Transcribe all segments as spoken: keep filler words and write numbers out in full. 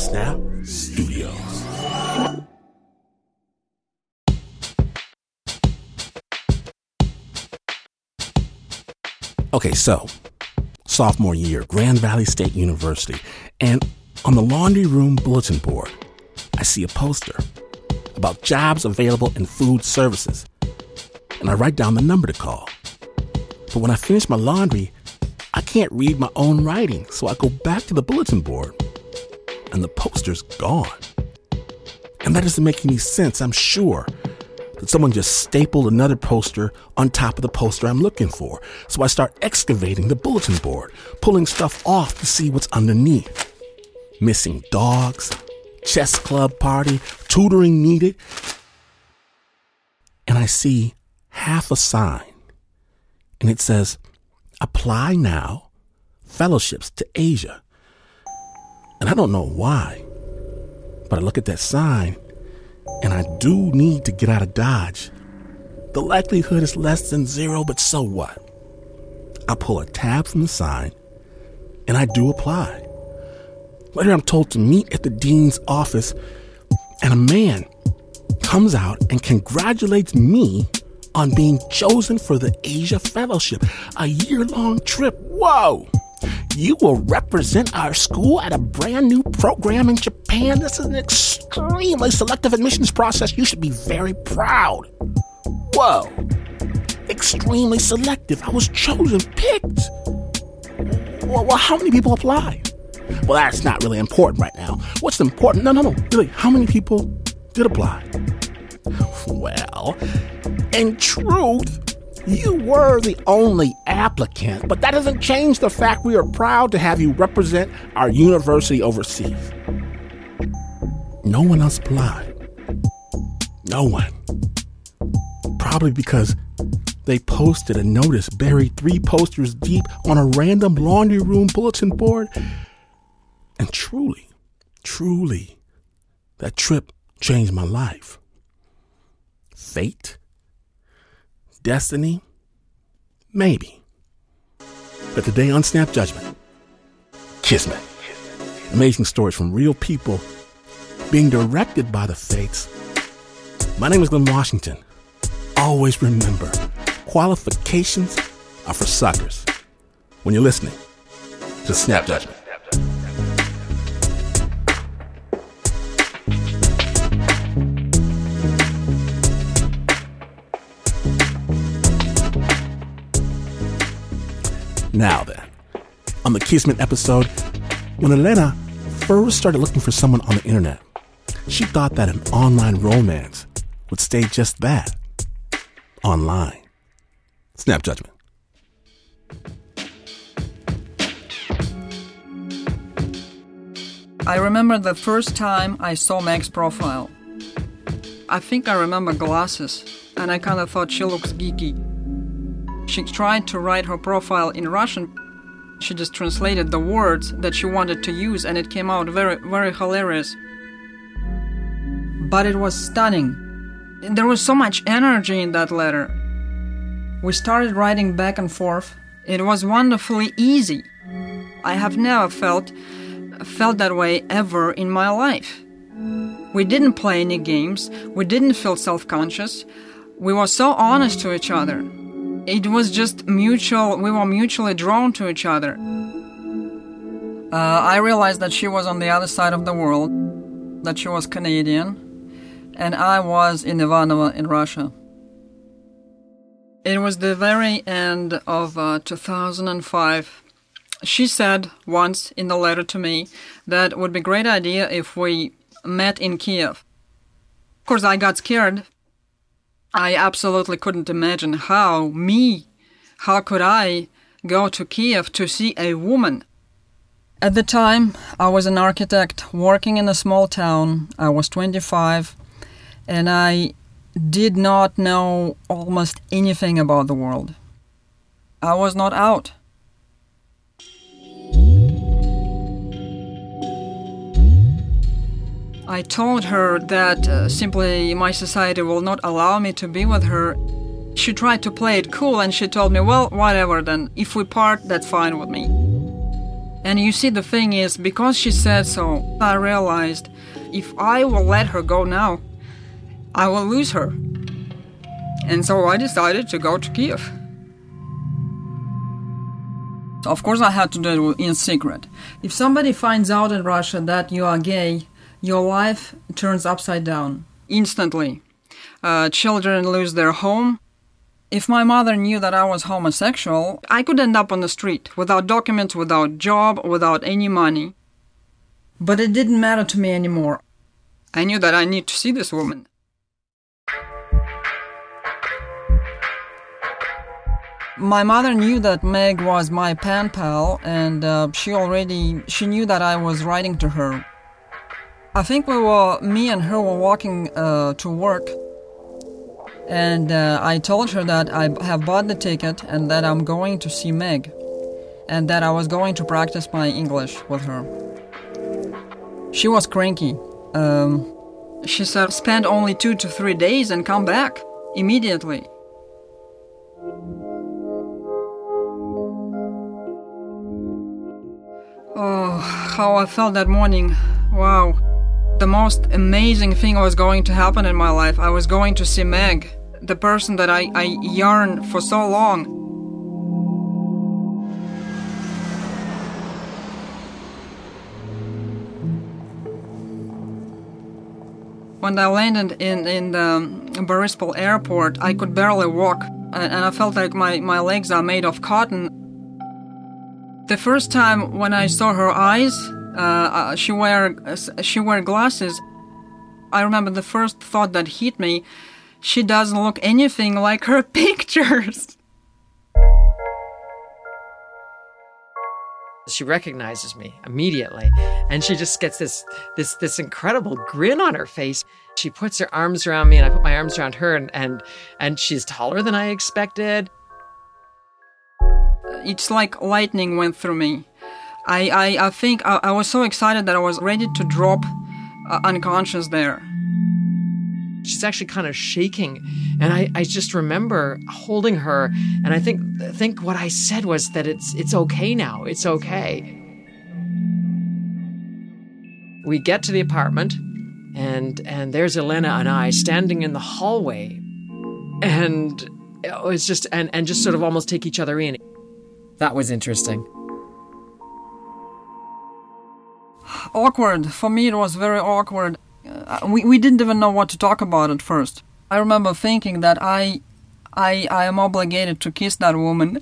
Snap Studios. Okay, so, sophomore year, Grand Valley State University, and on the laundry room bulletin board, I see a poster about jobs available in food services, and I write down the number to call. But when I finish my laundry, I can't read my own writing, so I go back to the bulletin board, and the poster's gone. And that doesn't make any sense, I'm sure. That someone just stapled another poster on top of the poster I'm looking for. So I start excavating the bulletin board, pulling stuff off to see what's underneath. Missing dogs, chess club party, tutoring needed. And I see half a sign. And it says, apply now, fellowships to Asia. And I don't know why, but I look at that sign, and I do need to get out of Dodge. The likelihood is less than zero, but so what? I pull a tab from the sign, and I do apply. Later, I'm told to meet at the dean's office, and a man comes out and congratulates me on being chosen for the Asia Fellowship, a year-long trip. Whoa! You will represent our school at a brand new program in Japan. This is an extremely selective admissions process. You should be very proud. Whoa. Extremely selective. I was chosen, picked. Well, well, how many people applied? Well, that's not really important right now. What's important? No, no, no. Really, how many people did apply? Well, in truth, you were the only applicant, but that doesn't change the fact we are proud to have you represent our university overseas. No one else applied. No one. Probably because they posted a notice buried three posters deep on a random laundry room bulletin board. And truly, truly, that trip changed my life. Fate? Destiny? Maybe. But today on Snap Judgment, Kismet. Amazing stories from real people being directed by the fates. My name is Glenn Washington. Always remember, qualifications are for suckers. When you're listening to Snap Judgment. Now then, on the Kismet episode, when Elena first started looking for someone on the internet, she thought that an online romance would stay just that, online. Snap Judgment. I remember the first time I saw Meg's profile. I think I remember glasses, and I kind of thought she looks geeky. She tried to write her profile in Russian. She just translated the words that she wanted to use, and it came out very, very hilarious. But it was stunning. There was so much energy in that letter. We started writing back and forth. It was wonderfully easy. I have never felt felt that way ever in my life. We didn't play any games. We didn't feel self-conscious. We were so honest to each other. It was just mutual, we were mutually drawn to each other. Uh, I realized that she was on the other side of the world, that she was Canadian, and I was in Ivanovo in Russia. It was the very end of uh, two thousand five. She said once in the letter to me that it would be a great idea if we met in Kiev. Of course, I got scared. I absolutely couldn't imagine how me, how could I go to Kiev to see a woman? At the time, I was an architect working in a small town. I was twenty-five, and I did not know almost anything about the world. I was not out. I told her that uh, simply my society will not allow me to be with her. She tried to play it cool and she told me, well, whatever then. If we part, that's fine with me. And you see, the thing is, because she said so, I realized if I will let her go now, I will lose her. And so I decided to go to Kiev. Of course, I had to do it in secret. If somebody finds out in Russia that you are gay, your life turns upside down instantly. Uh, children lose their home. If my mother knew that I was homosexual, I could end up on the street, without documents, without job, without any money. But it didn't matter to me anymore. I knew that I need to see this woman. My mother knew that Meg was my pen pal, and uh, she already, she knew that I was writing to her. I think we were, me and her were walking uh, to work, and uh, I told her that I have bought the ticket and that I'm going to see Meg, and that I was going to practice my English with her. She was cranky. Um, she said, spend only two to three days and come back immediately. Oh, how I felt that morning. Wow. The most amazing thing was going to happen in my life. I was going to see Meg, the person that I, I yearned for so long. When I landed in, in the Borispol airport, I could barely walk, and I felt like my, my legs are made of cotton. The first time when I saw her eyes, uh, she wear she wear glasses. I remember the first thought that hit me: she doesn't look anything like her pictures. She recognizes me immediately, and she just gets this this this incredible grin on her face. She puts her arms around me, and I put my arms around her, and and, and she's taller than I expected. It's like lightning went through me. I, I, I think I, I was so excited that I was ready to drop uh, unconscious there. She's actually kind of shaking, and I, I just remember holding her, and I think I think what I said was that it's it's okay now, it's okay. We get to the apartment, and and there's Elena and I standing in the hallway, and it was just and, and just sort of almost take each other in. That was interesting. Awkward. For me, it was very awkward. Uh, we, we didn't even know what to talk about at first. I remember thinking that I I, I am obligated to kiss that woman.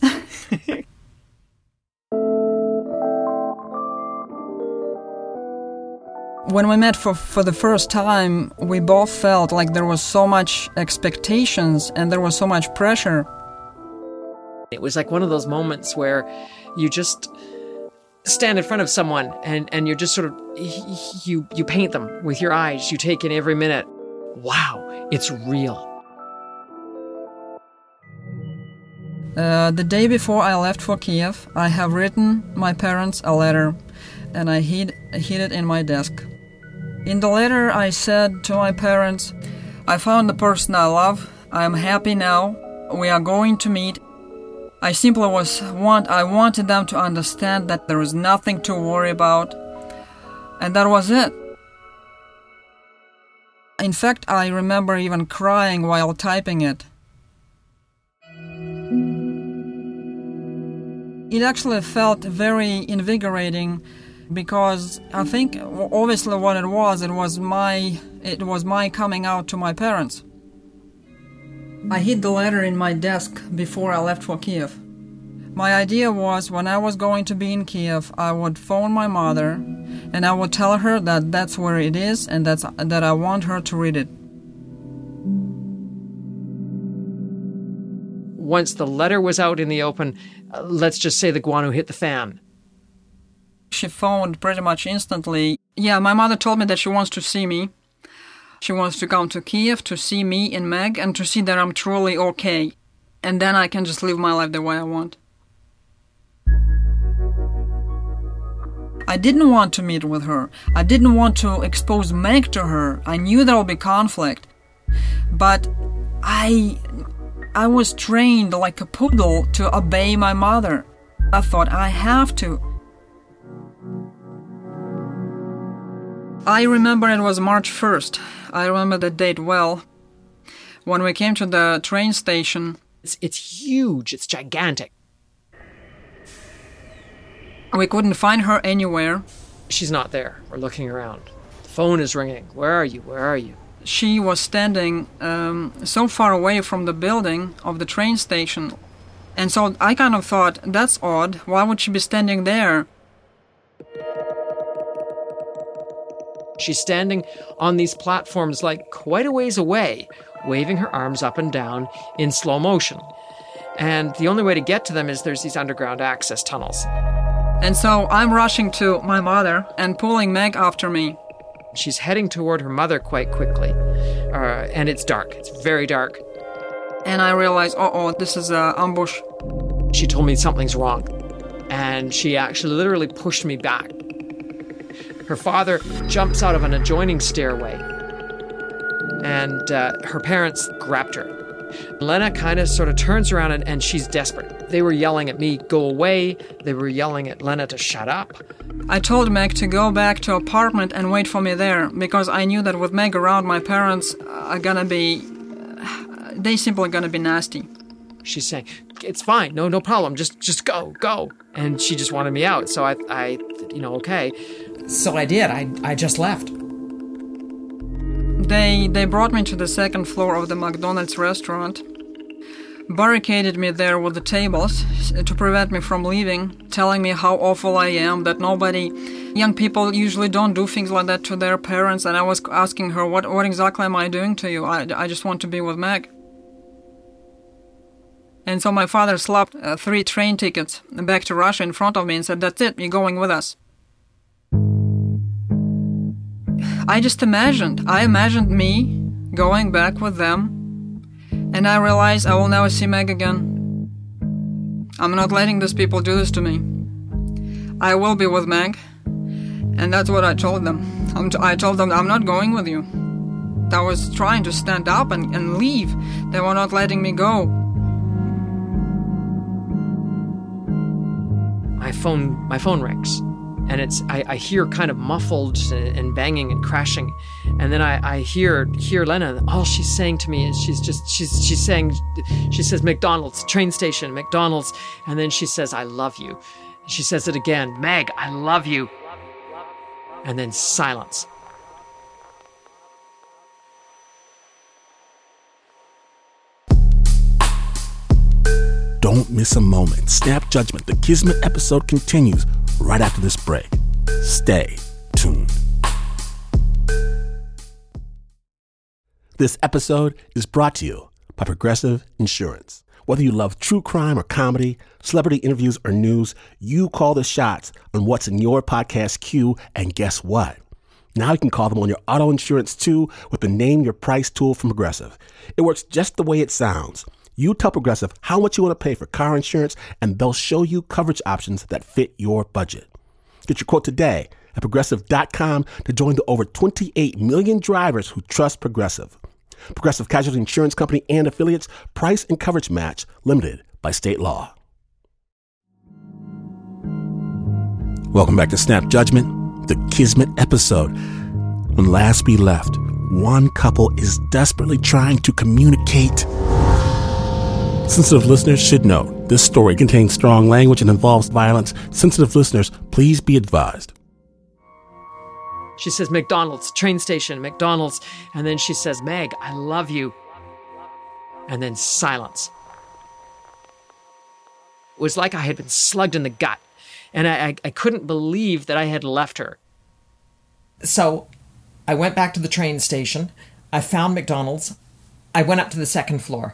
When we met for, for the first time, we both felt like there was so much expectations and there was so much pressure. It was like one of those moments where you just stand in front of someone and, and you're just sort of, you, you paint them with your eyes. You take in every minute. Wow, it's real. Uh, the day before I left for Kiev, I have written my parents a letter, and I hid, hid it in my desk. In the letter, I said to my parents, I found the person I love. I am happy now. We are going to meet. I simply was want I wanted them to understand that there was nothing to worry about, and that was it. In fact, I remember even crying while typing it. It actually felt very invigorating because I think obviously what it was, it was my it was my coming out to my parents. I hid the letter in my desk before I left for Kiev. My idea was when I was going to be in Kiev, I would phone my mother and I would tell her that that's where it is and that's, that I want her to read it. Once the letter was out in the open, uh, let's just say the guano hit the fan. She phoned pretty much instantly. Yeah, my mother told me that she wants to see me. She wants to come to Kiev to see me and Meg and to see that I'm truly okay. And then I can just live my life the way I want. I didn't want to meet with her. I didn't want to expose Meg to her. I knew there would be conflict. But I... I was trained like a poodle to obey my mother. I thought I have to. I remember it was March first. I remember the date well. When we came to the train station... It's, it's huge. It's gigantic. We couldn't find her anywhere. She's not there. We're looking around. The phone is ringing. Where are you? Where are you? She was standing um, so far away from the building of the train station. And so I kind of thought, that's odd. Why would she be standing there? She's standing on these platforms like quite a ways away, waving her arms up and down in slow motion. And the only way to get to them is there's these underground access tunnels. And so I'm rushing to my mother and pulling Meg after me. She's heading toward her mother quite quickly. Uh, and it's dark. It's very dark. And I realize, uh-oh, this is an ambush. She told me something's wrong. And she actually literally pushed me back. Her father jumps out of an adjoining stairway. And uh, her parents grabbed her. Lena kind of sort of turns around and, and she's desperate. They were yelling at me, go away. They were yelling at Lena to shut up. I told Meg to go back to apartment and wait for me there, because I knew that with Meg around, my parents are gonna be... They simply gonna be nasty. She's saying, it's fine, no no problem, just just go, go. And she just wanted me out, so I, I you know, okay. So I did, I, I just left. They they brought me to the second floor of the McDonald's restaurant, barricaded me there with the tables to prevent me from leaving, telling me how awful I am, that nobody, young people usually don't do things like that to their parents, and I was asking her, what, what exactly am I doing to you? I, I just want to be with Meg. And so my father slapped uh, three train tickets back to Russia in front of me and said, that's it, you're going with us. I just imagined, I imagined me going back with them, and I realized I will never see Meg again. I'm not letting these people do this to me. I will be with Meg, and that's what I told them. I'm t- I told them, I'm not going with you. I was trying to stand up and, and leave. They were not letting me go. My phone, my phone rings. And it's I, I hear kind of muffled and banging and crashing, and then I, I hear hear Lena. All she's saying to me is she's just she's she's saying she says McDonald's train station McDonald's, and then she says I love you. She says it again, Meg, I love you. And then silence. Don't miss a moment. Snap Judgment, the Kismet episode continues right after this break. Stay tuned. This episode is brought to you by Progressive Insurance. Whether you love true crime or comedy, celebrity interviews or news, you call the shots on what's in your podcast queue, and guess what? Now you can call them on your auto insurance too with the Name Your Price tool from Progressive. It works just the way it sounds. You tell Progressive how much you want to pay for car insurance, and they'll show you coverage options that fit your budget. Get your quote today at Progressive dot com to join the over twenty-eight million drivers who trust Progressive. Progressive Casualty Insurance Company and affiliates. Price and coverage match limited by state law. Welcome back to Snap Judgment, the Kismet episode. When last we left, one couple is desperately trying to communicate. Sensitive listeners should note, this story contains strong language and involves violence. Sensitive listeners, please be advised. She says McDonald's, train station, McDonald's, and then she says, Meg, I love you. And then silence. It was like I had been slugged in the gut, and I, I, I couldn't believe that I had left her. So I went back to the train station. I found McDonald's. I went up to the second floor.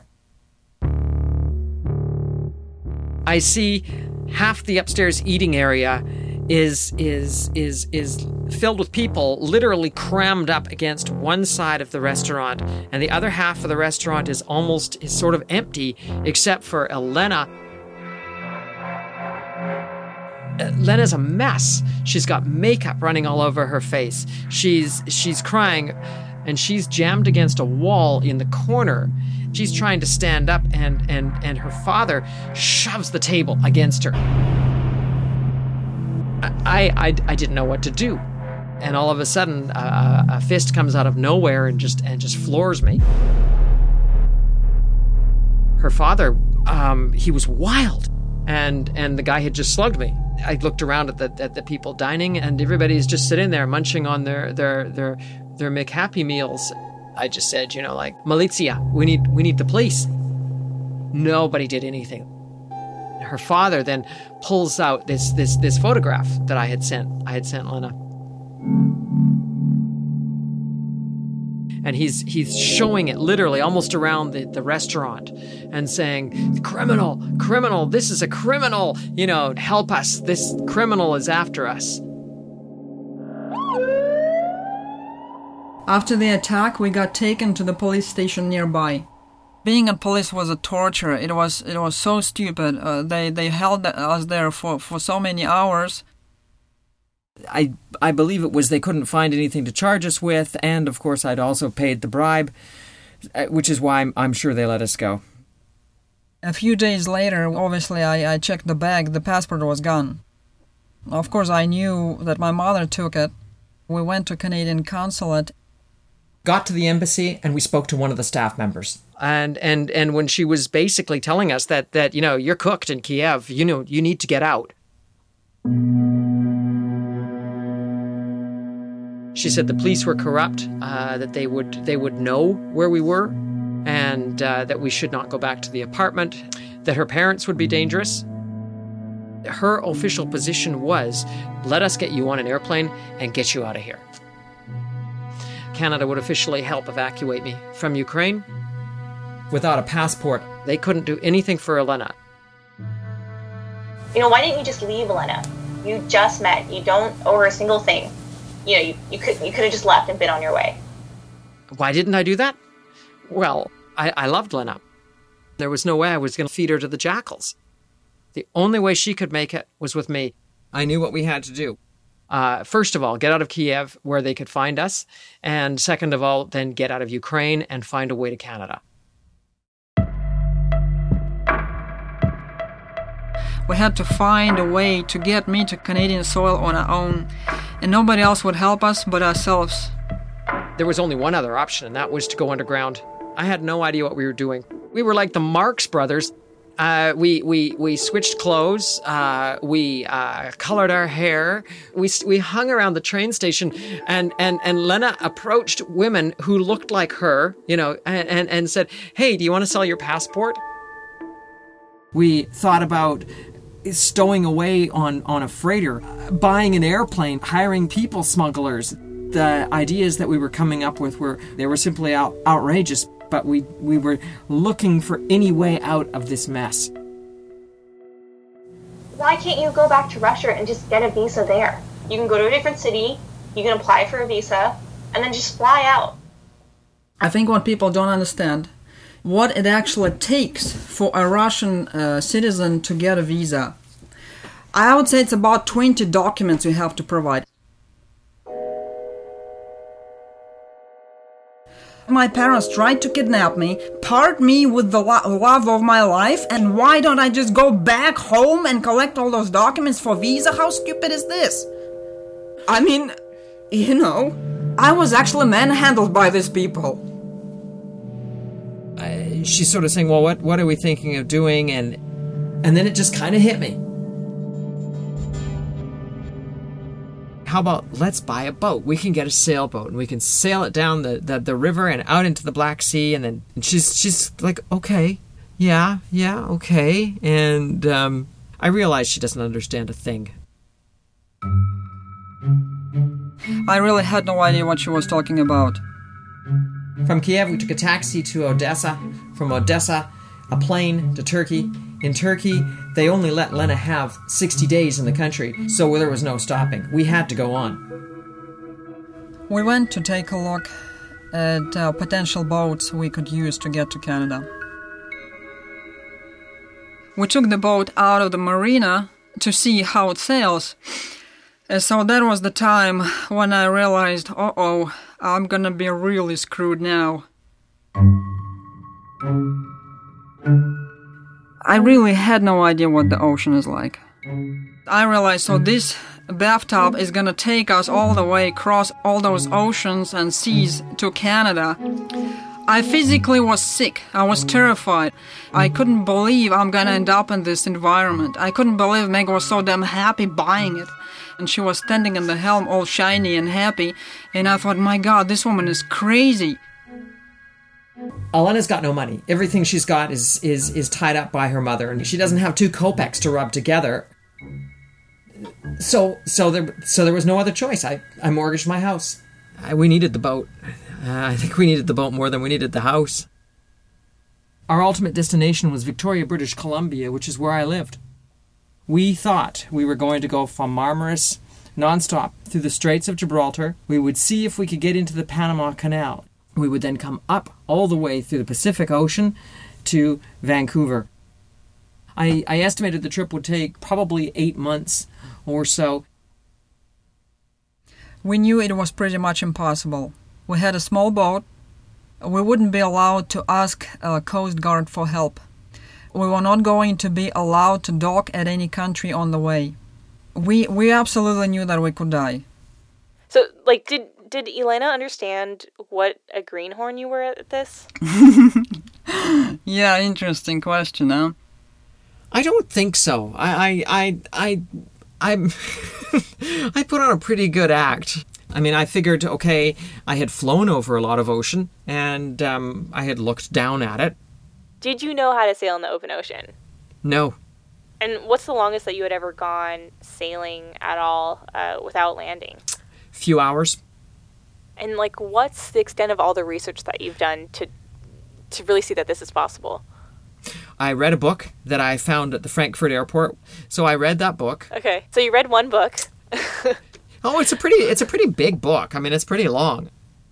I see half the upstairs eating area is is is is filled with people, literally crammed up against one side of the restaurant, and the other half of the restaurant is almost is sort of empty, except for Elena. Lena's a mess. She's got makeup running all over her face. She's she's crying, and she's jammed against a wall in the corner. She's trying to stand up, and, and, and her father shoves the table against her. I, I, I didn't know what to do. And all of a sudden, uh, a fist comes out of nowhere and just and just floors me. Her father, um, he was wild, and and the guy had just slugged me. I looked around at the at the people dining, and everybody's just sitting there munching on their their their their McHappy meals. I just said, you know, like, Militia, we need we need the police. Nobody did anything. Her father then pulls out this this this photograph that I had sent. I had sent Lena. And he's he's showing it literally almost around the, the restaurant and saying, criminal, criminal, this is a criminal, you know, help us, this criminal is after us. After the attack, we got taken to the police station nearby. Being at police was a torture. It was it was so stupid. Uh, they they held us there for, for so many hours. I I believe it was they couldn't find anything to charge us with, and of course I'd also paid the bribe, which is why I'm, I'm sure they let us go. A few days later, obviously I, I checked the bag. The passport was gone. Of course I knew that my mother took it. We went to Canadian consulate. Got to the embassy and we spoke to one of the staff members. And and and when she was basically telling us that that you know, you're cooked in Kiev, you know, you need to get out. She said the police were corrupt, uh, that they would they would know where we were, and uh, that we should not go back to the apartment, that her parents would be dangerous. Her official position was, let us get you on an airplane and get you out of here. Canada would officially help evacuate me from Ukraine. Without a passport, they couldn't do anything for Elena. You know, why didn't you just leave, Elena? You just met. You don't owe her a single thing. You know, you, you could you could have just left and been on your way. Why didn't I do that? Well, I, I loved Lena. There was no way I was going to feed her to the jackals. The only way she could make it was with me. I knew what we had to do. Uh, first of all, get out of Kiev where they could find us. And second of all, then get out of Ukraine and find a way to Canada. We had to find a way to get me to Canadian soil on our own, and nobody else would help us but ourselves. There was only one other option, and that was to go underground. I had no idea what we were doing. We were like the Marx Brothers. Uh, we we we switched clothes. Uh, we uh, colored our hair. We we hung around the train station, and and and Lena approached women who looked like her, you know, and and, and said, "Hey, do you want to sell your passport?" We thought about stowing away on, on a freighter, buying an airplane, hiring people smugglers. The ideas that we were coming up with were, they were simply out, outrageous, but we, we were looking for any way out of this mess. Why can't you go back to Russia and just get a visa there? You can go to a different city, you can apply for a visa, and then just fly out. I think what people don't understand, what it actually takes for a Russian uh, citizen to get a visa. I would say it's about twenty documents you have to provide. My parents tried to kidnap me, part me with the lo- love of my life, and why don't I just go back home and collect all those documents for visa? How stupid is this? I mean, you know, I was actually manhandled by these people. Uh, she's sort of saying, well, what, what are we thinking of doing? And, and then it just kind of hit me. How about let's buy a boat? We can get a sailboat and we can sail it down the, the, the river and out into the Black Sea. And then and she's she's like, okay, yeah, yeah, okay. And um, I realize she doesn't understand a thing. I really had no idea what she was talking about. From Kiev, we took a taxi to Odessa. From Odessa, a plane to Turkey. In Turkey, they only let Lena have sixty days in the country, so there was no stopping. We had to go on. We went to take a look at uh, potential boats we could use to get to Canada. We took the boat out of the marina to see how it sails. And so that was the time when I realized, uh-oh, I'm gonna be really screwed now. I really had no idea what the ocean is like. I realized, so this bathtub is gonna take us all the way across all those oceans and seas to Canada. I physically was sick. I was terrified. I couldn't believe I'm gonna end up in this environment. I couldn't believe Meg was so damn happy buying it. And she was standing in the helm all shiny and happy. And I thought, my God, this woman is crazy. Alena's got no money. Everything she's got is, is, is tied up by her mother. And she doesn't have two kopecks to rub together. So so there so there was no other choice. I, I mortgaged my house. I, we needed the boat. Uh, I think we needed the boat more than we needed the house. Our ultimate destination was Victoria, British Columbia, which is where I lived. We thought we were going to go from Marmaris nonstop through the Straits of Gibraltar. We would see if we could get into the Panama Canal. We would then come up all the way through the Pacific Ocean to Vancouver. I, I estimated the trip would take probably eight months or so. We knew it was pretty much impossible. We had a small boat. We wouldn't be allowed to ask a Coast Guard for help. We were not going to be allowed to dock at any country on the way. We we absolutely knew that we could die. So, like, did did Elena understand what a greenhorn you were at this? Yeah, interesting question, huh? I don't think so. I I I I I'm I put on a pretty good act. I mean, I figured, okay, I had flown over a lot of ocean, and um, I had looked down at it. Did you know how to sail in the open ocean? No. And what's the longest that you had ever gone sailing at all uh, without landing? Few hours. And, like, what's the extent of all the research that you've done to to really see that this is possible? I read a book that I found at the Frankfurt airport, so I read that book. Okay, so you read one book. Oh, it's a pretty it's a pretty big book. I mean, it's pretty long.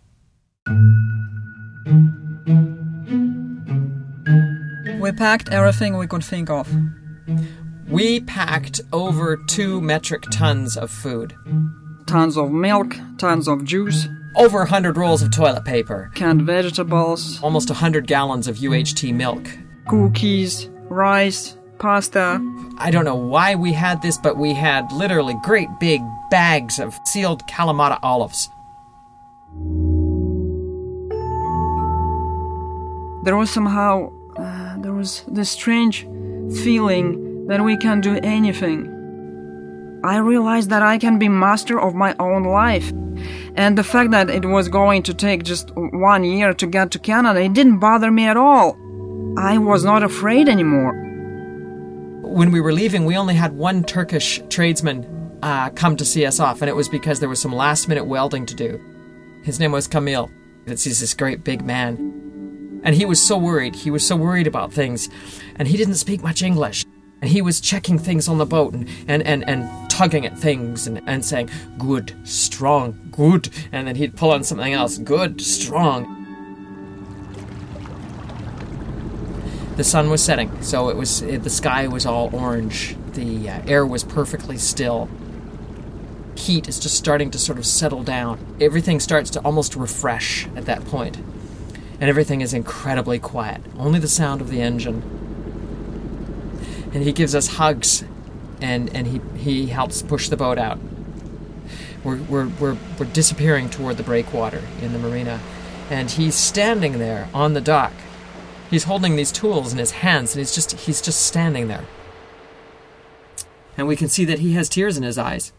We packed everything we could think of. We packed over two metric tons of food. Tons of milk, tons of juice. Over one hundred rolls of toilet paper. Canned vegetables. Almost one hundred gallons of U H T milk. Cookies, rice, pasta. I don't know why we had this, but we had literally great big bags of sealed Kalamata olives. There was somehow, uh, there was this strange feeling that we can do anything. I realized that I can be master of my own life. And the fact that it was going to take just one year to get to Canada, it didn't bother me at all. I was not afraid anymore. When we were leaving, we only had one Turkish tradesman uh, come to see us off, and it was because there was some last-minute welding to do. His name was Camille. He's this great big man. And he was so worried. He was so worried about things. And he didn't speak much English. And he was checking things on the boat and, and, and, and tugging at things and, and saying, good, strong, good. And then he'd pull on something else, good, strong. The sun was setting, so it was it, the sky was all orange. The uh, air was perfectly still. Heat is just starting to sort of settle down. Everything starts to almost refresh at that point. And everything is incredibly quiet. Only the sound of the engine. And he gives us hugs, and, and he, he helps push the boat out. We're, we're, we're, we're disappearing toward the breakwater in the marina. And he's standing there on the dock. He's holding these tools in his hands, and he's just he's just standing there. And we can see that he has tears in his eyes.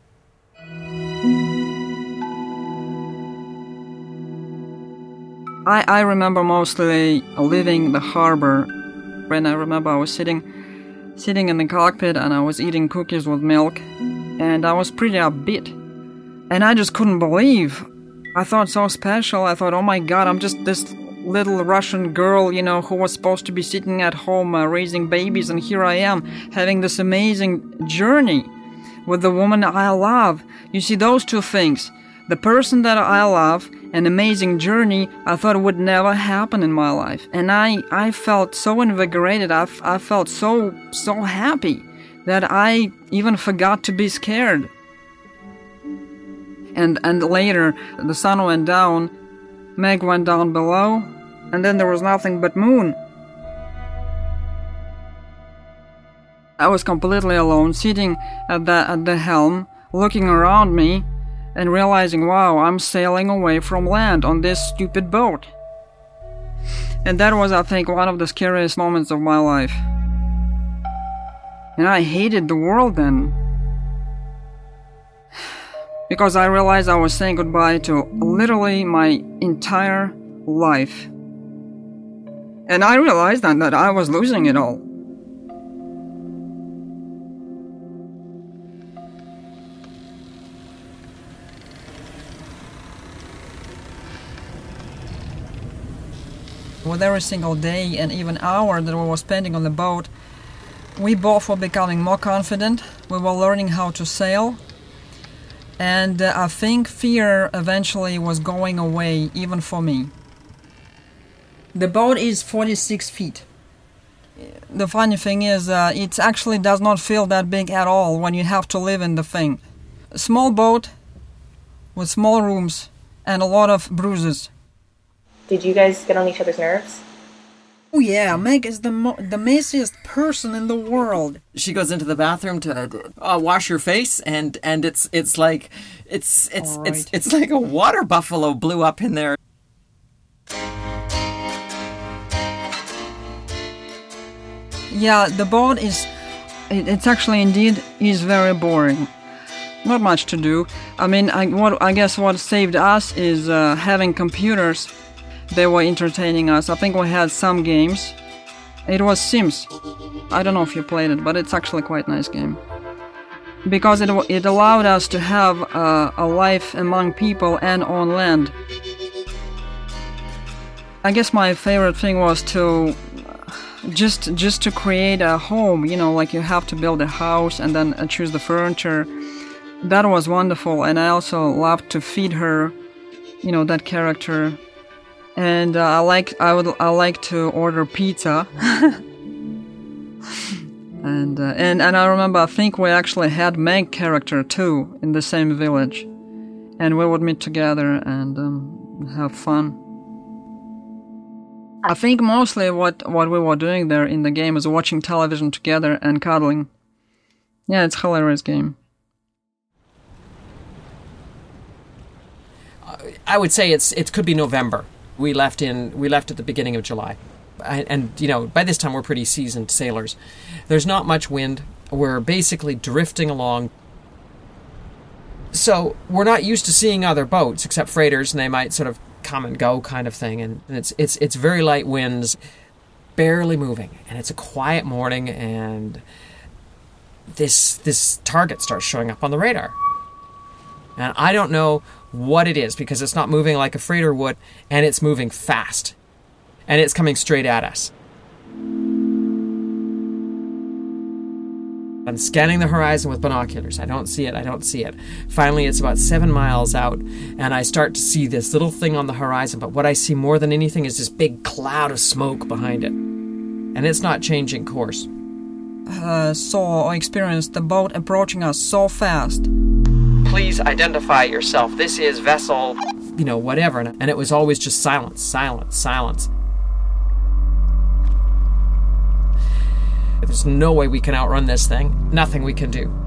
I, I remember mostly leaving the harbor. When I remember I was sitting sitting in the cockpit and I was eating cookies with milk, and I was pretty upbeat. And I just couldn't believe. I thought so special. I thought, oh my God, I'm just this little Russian girl, you know, who was supposed to be sitting at home uh, raising babies, and here I am having this amazing journey with the woman I love. You see, those two things, the person that I love, an amazing journey, I thought would never happen in my life. And I, I felt so invigorated, I, f- I felt so, so happy that I even forgot to be scared. And, and later, the sun went down, Meg went down below, and then there was nothing but moon. I was completely alone, sitting at the at the helm looking around me and realizing, wow, I'm sailing away from land on this stupid boat. And that was, I think, one of the scariest moments of my life. And I hated the world then. Because I realized I was saying goodbye to literally my entire life. And I realized then that I was losing it all. With every single day and even hour that we were spending on the boat, we both were becoming more confident. We were learning how to sail. And uh, I think fear eventually was going away, even for me. The boat is forty-six feet. The funny thing is, uh, it actually does not feel that big at all when you have to live in the thing. A small boat with small rooms and a lot of bruises. Did you guys get on each other's nerves? Oh yeah, Meg is the mo- the messiest person in the world. She goes into the bathroom to uh, wash her face, and, and it's it's like it's it's All right. it's it's like a water buffalo blew up in there. Yeah, the boat is, it, it's actually indeed is very boring. Not much to do. I mean, I, what, I guess what saved us is uh, having computers. They were entertaining us. I think we had some games. It was Sims. I don't know if you played it, but it's actually quite a nice game. Because it, it allowed us to have uh, a life among people and on land. I guess my favorite thing was to just just to create a home, you know, like you have to build a house and then choose the furniture. That was wonderful, and I also loved to feed her, you know, that character. And uh, I like I would I like to order pizza. and uh, and and I remember I think we actually had Meg character too in the same village, and we would meet together and um, have fun. I think mostly what, what we were doing there in the game is watching television together and cuddling. Yeah, it's a hilarious game. Uh, I would say it's it could be November. We left in we left at the beginning of July, and, and you know by this time we're pretty seasoned sailors. There's not much wind. We're basically drifting along. So we're not used to seeing other boats except freighters, and they might sort of come and go kind of thing, and it's it's it's very light winds, barely moving, and it's a quiet morning, and this this target starts showing up on the radar, and I don't know what it is because it's not moving like a freighter would, and it's moving fast, and it's coming straight at us. I'm scanning the horizon with binoculars. I don't see it. I don't see it. Finally, it's about seven miles out, and I start to see this little thing on the horizon, but what I see more than anything is this big cloud of smoke behind it. And it's not changing course. Uh, saw or experienced the boat approaching us so fast. Please identify yourself. This is vessel, you know, whatever. And it was always just silence, silence, silence. There's no way we can outrun this thing. Nothing we can do.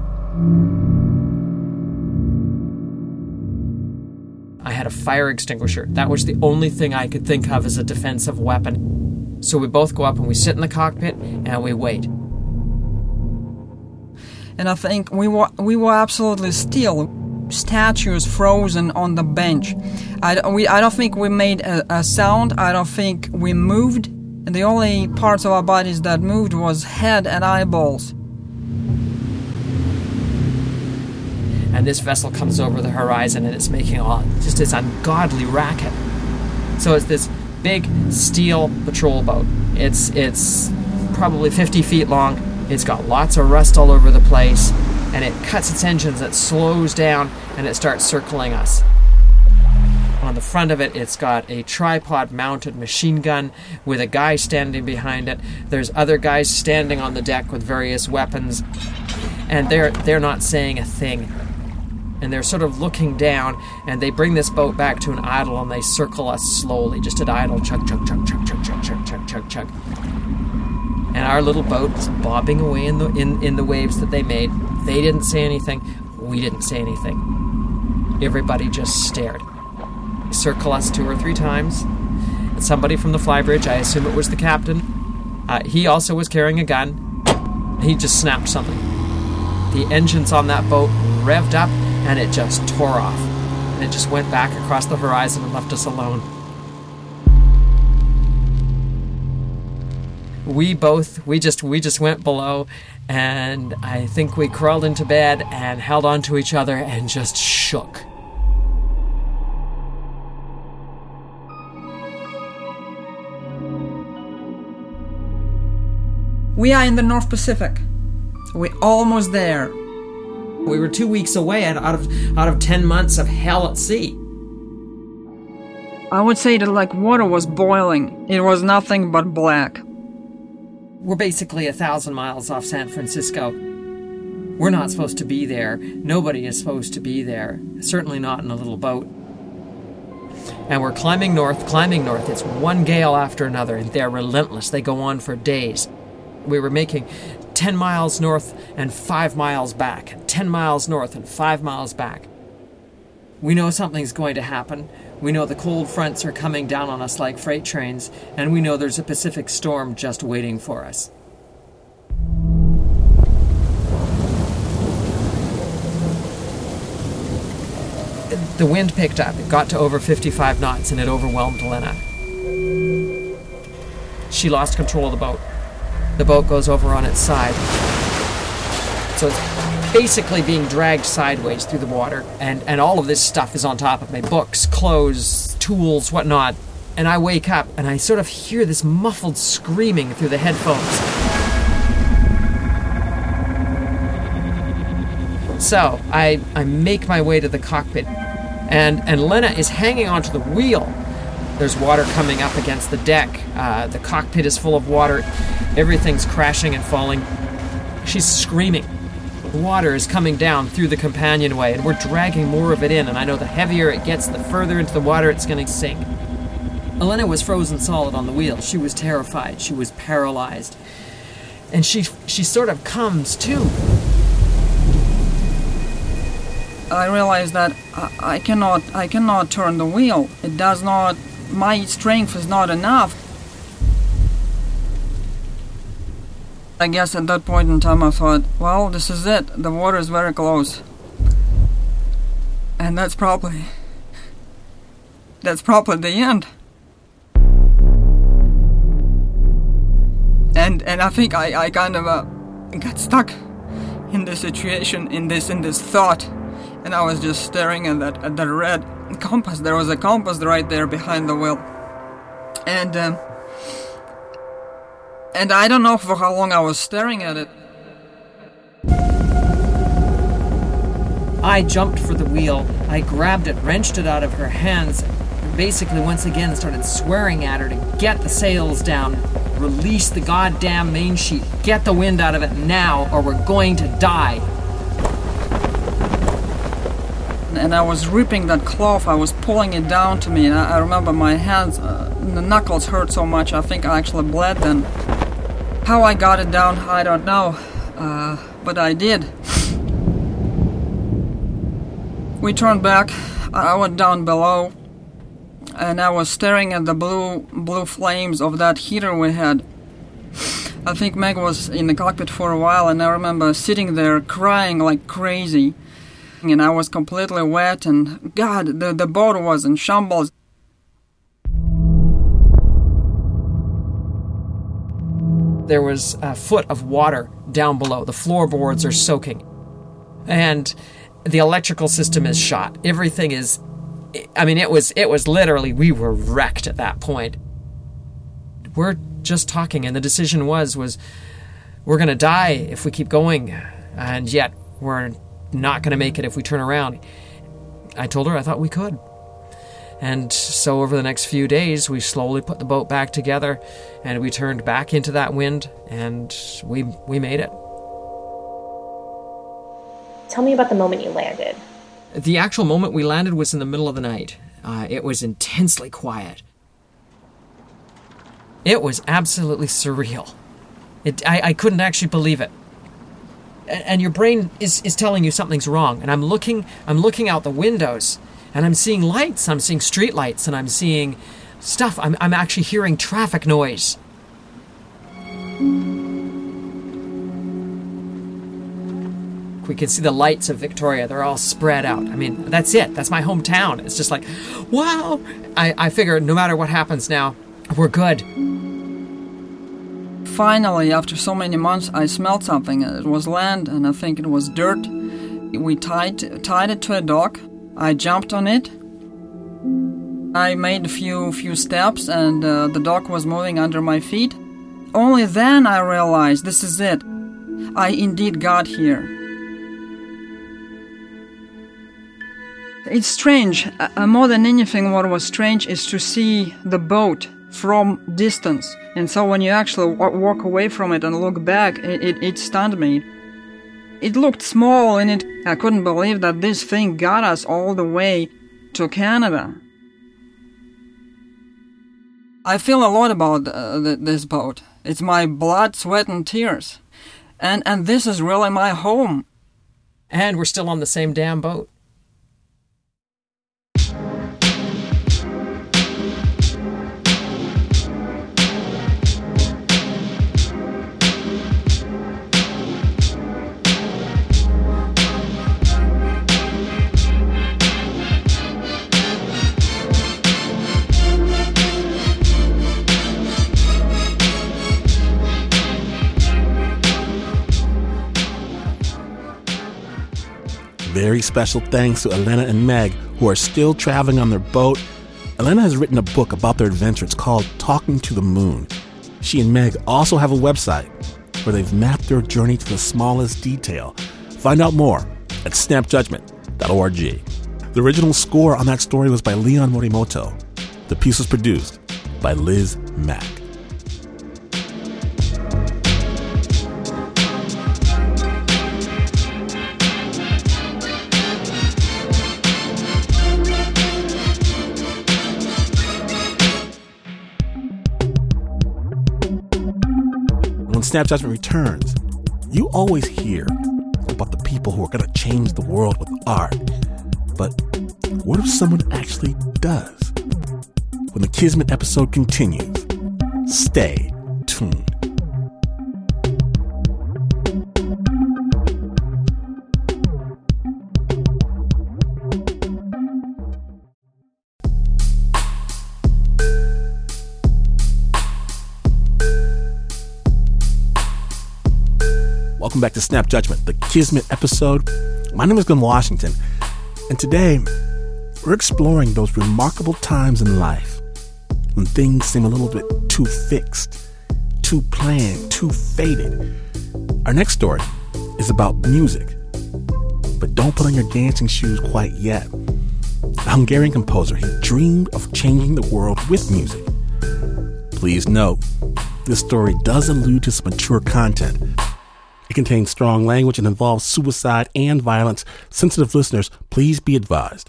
I had a fire extinguisher. That was the only thing I could think of as a defensive weapon. So we both go up and we sit in the cockpit and we wait. And I think we were we were absolutely still, statues frozen on the bench. I, we, I don't think we made a, a sound. I don't think we moved. And the only parts of our bodies that moved was head and eyeballs. And this vessel comes over the horizon and it's making all just this ungodly racket. So it's this big steel patrol boat. It's it's probably fifty feet long. It's got lots of rust all over the place, and it cuts its engines, it slows down, and it starts circling us. On the front of it, it's got a tripod-mounted machine gun with a guy standing behind it. There's other guys standing on the deck with various weapons, and they're they're not saying a thing. And they're sort of looking down, and they bring this boat back to an idle, and they circle us slowly, just at idle, chug, chug, chug, chug, chug, chug, chug, chug, chug, chug. And our little boat is bobbing away in the in, in the waves that they made. They didn't say anything. We didn't say anything. Everybody just stared. They circled us two or three times. And somebody from the flybridge, I assume it was the captain, uh, he also was carrying a gun. He just snapped something. The engines on that boat revved up, and it just tore off. And it just went back across the horizon and left us alone. We both, we just, we just went below, and I think we crawled into bed and held on to each other and just shook. We are in the North Pacific. We're almost there. We were two weeks away out of out of ten months of hell at sea. I would say that like water was boiling. It was nothing but black. We're basically a thousand miles off San Francisco. We're not supposed to be there. Nobody is supposed to be there. Certainly not in a little boat. And we're climbing north, climbing north. It's one gale after another, and they're relentless. They go on for days. We were making ten miles north and five miles back. ten miles north and five miles back. We know something's going to happen. We know the cold fronts are coming down on us like freight trains, and we know there's a Pacific storm just waiting for us. The wind picked up. It got to over fifty-five knots, and it overwhelmed Lena. She lost control of the boat. The boat goes over on its side. So it's basically being dragged sideways through the water, and, and all of this stuff is on top of me. Books, clothes, tools, whatnot. And I wake up, and I sort of hear this muffled screaming through the headphones. So I, I make my way to the cockpit, and, and Lena is hanging onto the wheel. There's water coming up against the deck. Uh, the cockpit is full of water. Everything's crashing and falling. She's screaming. The water is coming down through the companionway, and we're dragging more of it in, and I know the heavier it gets, the further into the water it's going to sink. Elena was frozen solid on the wheel. She was terrified. She was paralyzed. And she she sort of comes to. I realized that I, I cannot I cannot turn the wheel. It does not, my strength is not enough. I guess at that point in time I thought, well, this is it. The water is very close. And that's probably, that's probably the end. And and I think I, I kind of uh, got stuck in this situation, in this in this thought. And I was just staring at that at that red compass. There was a compass right there behind the wheel. And um, and I don't know for how long I was staring at it. I jumped for the wheel. I grabbed it, wrenched it out of her hands, and basically once again started swearing at her to get the sails down, release the goddamn main sheet, get the wind out of it now, or we're going to die. And I was ripping that cloth, I was pulling it down to me, and I, I remember my hands, uh, the knuckles hurt so much, I think I actually bled then. How I got it down, I don't know, uh, but I did. We turned back, I went down below, and I was staring at the blue blue flames of that heater we had. I think Meg was in the cockpit for a while, and I remember sitting there crying like crazy. And I was completely wet, and God, the, the boat was in shambles. There was a foot of water down below. The floorboards are soaking. And the electrical system is shot. Everything is... I mean, it was it was literally, we were wrecked at that point. We're just talking, and the decision was, was we're going to die if we keep going, and yet we're not going to make it if we turn around. I told her I thought we could. And so over the next few days, we slowly put the boat back together, and we turned back into that wind, and we we made it. Tell me about the moment you landed. The actual moment we landed was in the middle of the night. Uh, it was intensely quiet. It was absolutely surreal. It, I, I couldn't actually believe it. and, and your brain is, is telling you something's wrong. And I'm looking, I'm looking out the windows, and I'm seeing lights. I'm seeing street lights, and I'm seeing stuff. I'm, I'm actually hearing traffic noise. We can see the lights of Victoria. They're all spread out. I mean, that's it. That's my hometown. It's just like, wow. I, I figure no matter what happens now, we're good. Finally, after so many months, I smelled something. It was land, and I think it was dirt. We tied tied it to a dock. I jumped on it. I made a few few steps, and uh, the dock was moving under my feet. Only then I realized this is it. I indeed got here. It's strange. Uh, more than anything, what was strange is to see the boat from distance. And so when you actually w- walk away from it and look back, it, it, it stunned me. It looked small, and it, I couldn't believe that this thing got us all the way to Canada. I feel a lot about uh, th- this boat. It's my blood, sweat, and tears. And, and this is really my home. And we're still on the same damn boat. Very special thanks to Elena and Meg, who are still traveling on their boat. Elena has written a book about their adventure. It's called Talking to the Moon. She and Meg also have a website where they've mapped their journey to the smallest detail. Find out more at snap judgment dot org. The original score on that story was by Leon Morimoto. The piece was produced by Liz Mack. When Snap Judgment returns, you always hear about the people who are going to change the world with art. But what if someone actually does? When the Kismet episode continues, stay tuned. Welcome back to Snap Judgment, the Kismet episode. My name is Glenn Washington, and today we're exploring those remarkable times in life when things seem a little bit too fixed, too planned, too fated. Our next story is about music, but don't put on your dancing shoes quite yet. A Hungarian composer, he dreamed of changing the world with music. Please note, this story does allude to some mature content. It contains strong language and involves suicide and violence. Sensitive listeners, please be advised.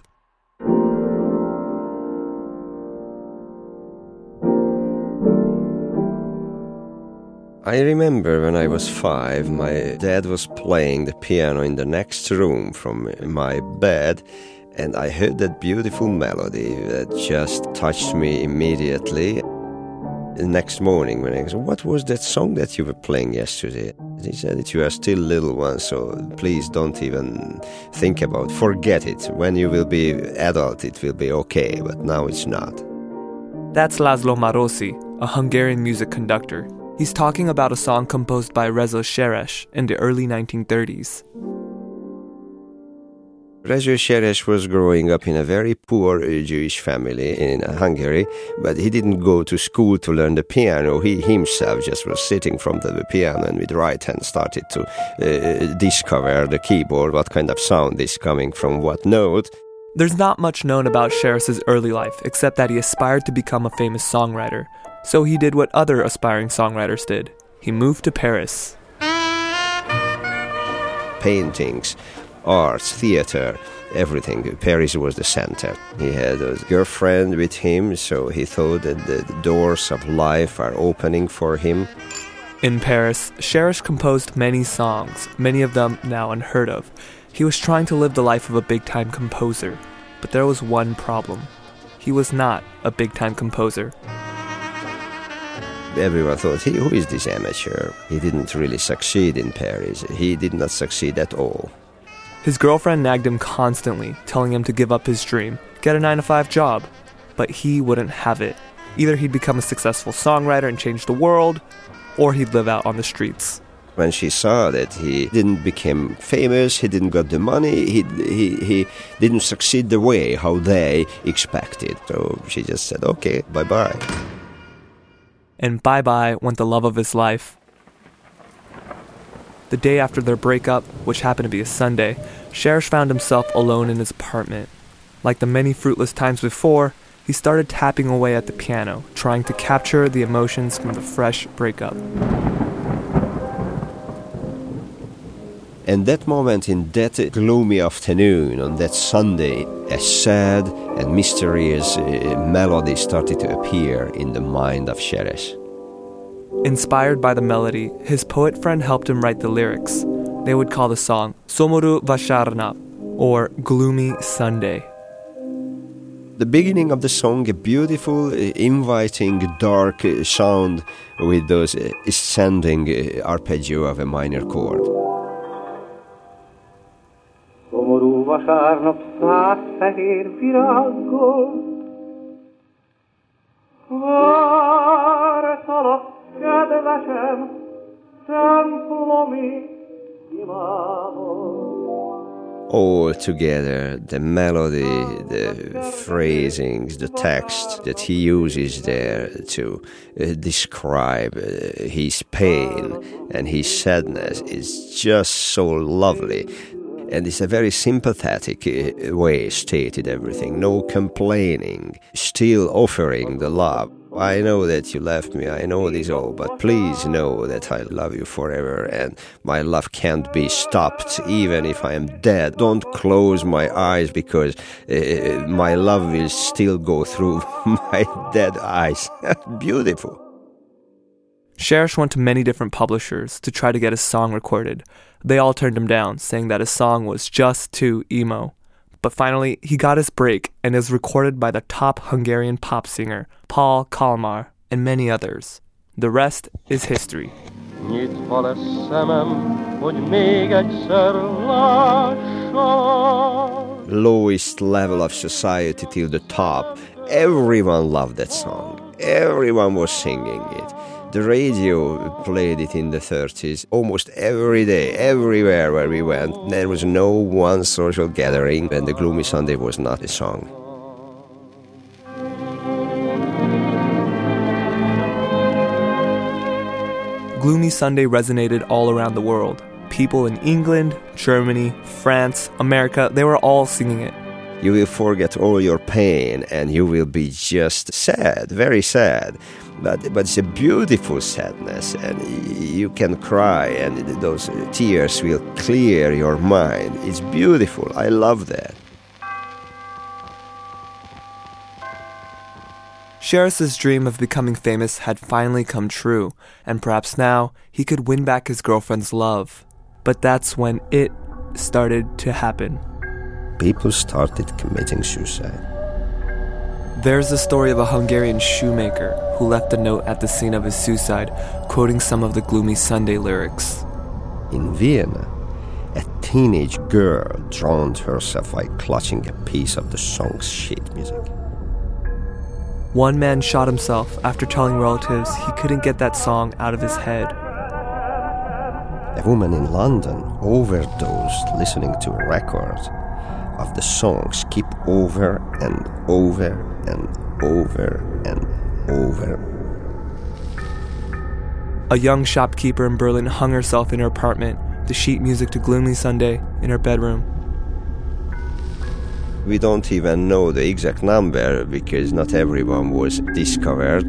I remember when I was five, my dad was playing the piano in the next room from my bed, and I heard that beautiful melody that just touched me immediately. The next morning when I said, "What was that song that you were playing yesterday?" He said that you are still little one, so please don't even think about it. Forget it. When you will be adult, it will be okay, but now it's not. That's Laszlo Marosi, a Hungarian music conductor. He's talking about a song composed by Reza Seres in the early nineteen thirties. Reza Seres was growing up in a very poor Jewish family in Hungary, but he didn't go to school to learn the piano. He himself just was sitting from the piano and with right hand started to uh, discover the keyboard, what kind of sound is coming from what note. There's not much known about Seres' early life, except that he aspired to become a famous songwriter. So he did what other aspiring songwriters did. He moved to Paris. Paintings, arts, theater, everything. Paris was the center. He had a girlfriend with him, so he thought that the doors of life are opening for him. In Paris, Cherish composed many songs, many of them now unheard of. He was trying to live the life of a big-time composer, but there was one problem. He was not a big-time composer. Everyone thought, he, who is this amateur? He didn't really succeed in Paris. He did not succeed at all. His girlfriend nagged him constantly, telling him to give up his dream, get a nine to five job. But he wouldn't have it. Either he'd become a successful songwriter and change the world, or he'd live out on the streets. When she saw that he didn't become famous, he didn't got the money, he, he, he didn't succeed the way how they expected. So she just said, okay, bye-bye. And bye-bye went the love of his life. The day after their breakup, which happened to be a Sunday, Cherish found himself alone in his apartment. Like the many fruitless times before, he started tapping away at the piano, trying to capture the emotions from the fresh breakup. And that moment, in that gloomy afternoon, on that Sunday, a sad and mysterious uh, melody started to appear in the mind of Cherish. Inspired by the melody, his poet friend helped him write the lyrics. They would call the song Somoru Vasharna, or Gloomy Sunday. The beginning of the song, a beautiful, uh, inviting, dark uh, sound with those uh, ascending uh, arpeggio of a minor chord. Szomorú vasárnap száz fehér virággal, vártalak, kedvesem, templomi imámon. All together, the melody, the phrasings, the text that he uses there to uh, describe uh, his pain and his sadness is just so lovely. And it's a very sympathetic uh, way stated everything. No complaining, still offering the love. I know that you left me, I know this all, but please know that I love you forever and my love can't be stopped even if I am dead. Don't close my eyes because uh, my love will still go through my dead eyes. Beautiful. Cherish went to many different publishers to try to get his song recorded. They all turned him down, saying that his song was just too emo. But finally, he got his break and is recorded by the top Hungarian pop singer, Paul Kalmár, and many others. The rest is history. Lowest level of society till the top. Everyone loved that song. Everyone was singing it. The radio played it in the thirties almost every day, everywhere where we went. There was no one social gathering when the Gloomy Sunday was not a song. Gloomy Sunday resonated all around the world. People in England, Germany, France, America, they were all singing it. You will forget all your pain and you will be just sad, very sad. But, but it's a beautiful sadness and you can cry and those tears will clear your mind. It's beautiful. I love that. Cherish's dream of becoming famous had finally come true, and perhaps now he could win back his girlfriend's love. But that's when it started to happen. People started committing suicide. There's the story of a Hungarian shoemaker who left a note at the scene of his suicide, quoting some of the Gloomy Sunday lyrics. In Vienna, a teenage girl drowned herself by clutching a piece of the song's sheet music. One man shot himself after telling relatives he couldn't get that song out of his head. A woman in London overdosed listening to a record of the song Skip Over and Over and Over and Over. A young shopkeeper in Berlin hung herself in her apartment to sheet music to Gloomy Sunday in her bedroom. We don't even know the exact number because not everyone was discovered.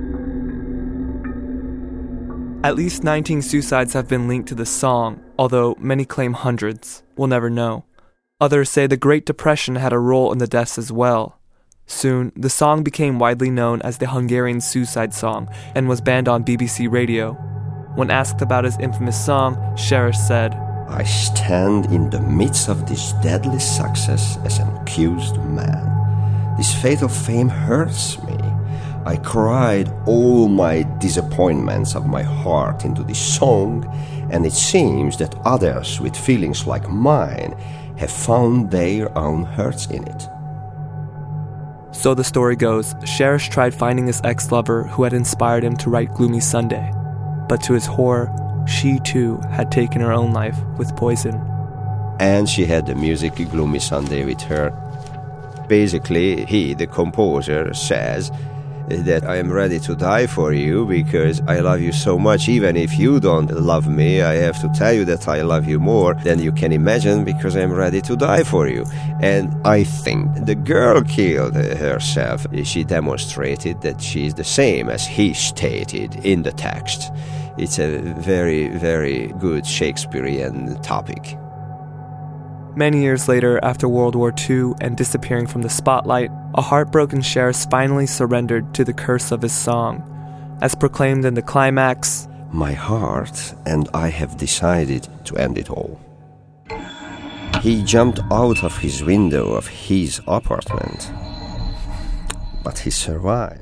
At least nineteen suicides have been linked to the song, although many claim hundreds. We'll never know. Others say the Great Depression had a role in the deaths as well. Soon, the song became widely known as the Hungarian suicide song and was banned on B B C Radio. When asked about his infamous song, Cherish said, I stand in the midst of this deadly success as an accused man. This fatal fame hurts me. I cried all my disappointments of my heart into this song, and it seems that others with feelings like mine have found their own hurts in it. So the story goes, Cherish tried finding his ex-lover who had inspired him to write Gloomy Sunday. But to his horror, she too had taken her own life with poison. And she had the music Gloomy Sunday with her. Basically, he, the composer, says that I am ready to die for you because I love you so much. Even if you don't love me, I have to tell you that I love you more than you can imagine because I am ready to die for you. And I think the girl killed herself. She demonstrated that she is the same as he stated in the text. It's a very, very good Shakespearean topic. Many years later, after World War Two and disappearing from the spotlight, a heartbroken Cherish finally surrendered to the curse of his song. As proclaimed in the climax, my heart and I have decided to end it all. He jumped out of his window of his apartment, but he survived.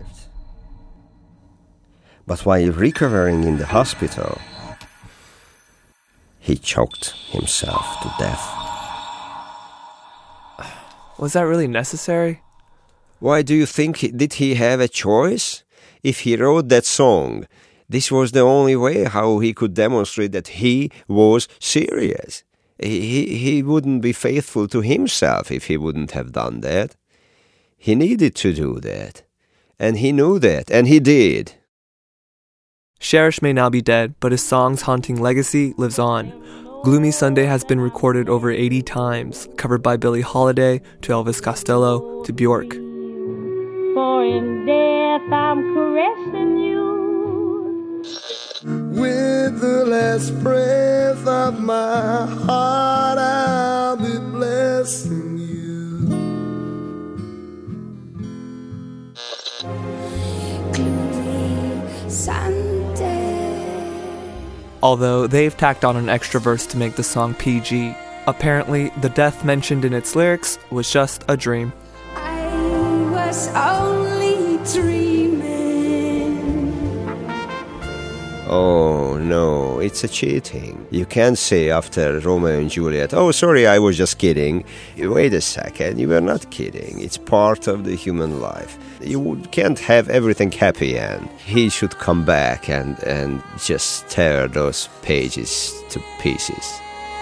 But while recovering in the hospital, he choked himself to death. Was that really necessary? Why do you think, he, did he have a choice? If he wrote that song, this was the only way how he could demonstrate that he was serious. He, he, he wouldn't be faithful to himself if he wouldn't have done that. He needed to do that. And he knew that, and he did. Cherish may now be dead, but his song's haunting legacy lives on. Gloomy Sunday has been recorded over eighty times, covered by Billie Holiday, to Elvis Costello, to Bjork. For in death I'm caressing you. With the last breath of my heart, I'll be blessing you. Gloomy Sunday. Although they've tacked on an extra verse to make the song P G. Apparently, the death mentioned in its lyrics was just a dream. I was only dreaming. Oh, no, it's a cheating. You can't say after Romeo and Juliet, oh, sorry, I was just kidding. Wait a second, you were not kidding. It's part of the human life. You can't have everything happy end. He should come back and, and just tear those pages to pieces.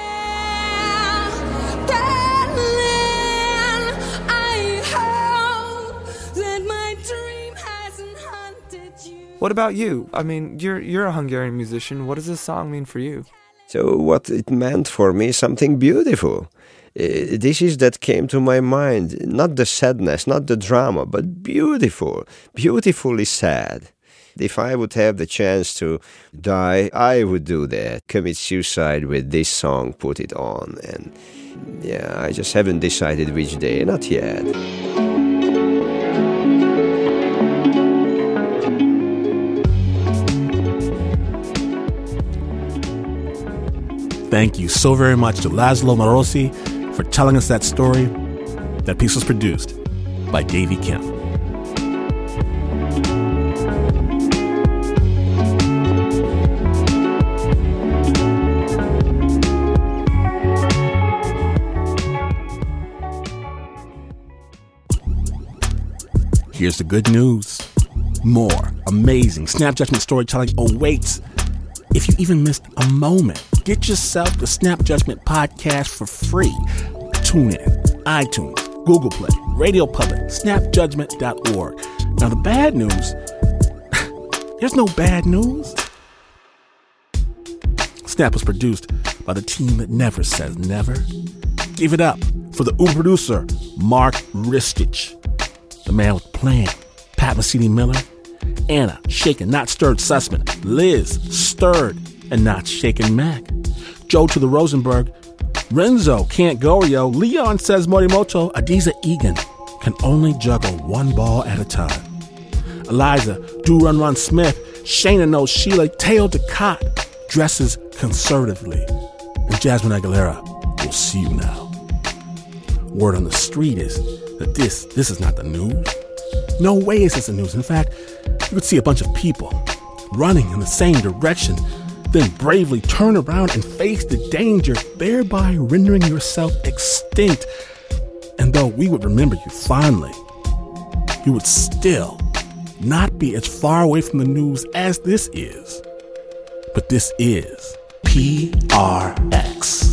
What about you? I mean, you're you're a Hungarian musician. What does this song mean for you? So what it meant for me, something beautiful. Uh, this is that came to my mind. Not the sadness, not the drama, but beautiful. Beautifully sad. If I would have the chance to die, I would do that. Commit suicide with this song, put it on. And yeah, I just haven't decided which day. Not yet. Thank you so very much to Laszlo Marosi for telling us that story. That piece was produced by Davey Kemp. Here's the good news. More amazing Snap Judgment storytelling awaits. If you even missed a moment, get yourself the Snap Judgment podcast for free. Tune in, iTunes, Google Play, Radio Public, snap judgment dot org. Now the bad news, there's no bad news. Snap was produced by the team that never says never. Give it up for the Uber producer, Mark Ristich, the man with the plan, Pat Mesiti-Miller, Anna, shaken, not stirred Sussman, Liz, stirred and not shaken Mac, Joe to the Rosenberg, Renzo can't go yo, Leon says Morimoto, Adiza Egan can only juggle one ball at a time. Eliza, Do Run Run Smith, Shayna knows Sheila, Teo Ducot dresses conservatively. And Jasmine Aguilera will see you now. Word on the street is that this, this is not the news. No way is this the news. In fact, you could see a bunch of people running in the same direction, then bravely turn around and face the danger, thereby rendering yourself extinct. And though we would remember you fondly, you would still not be as far away from the news as this is. But this is P R X.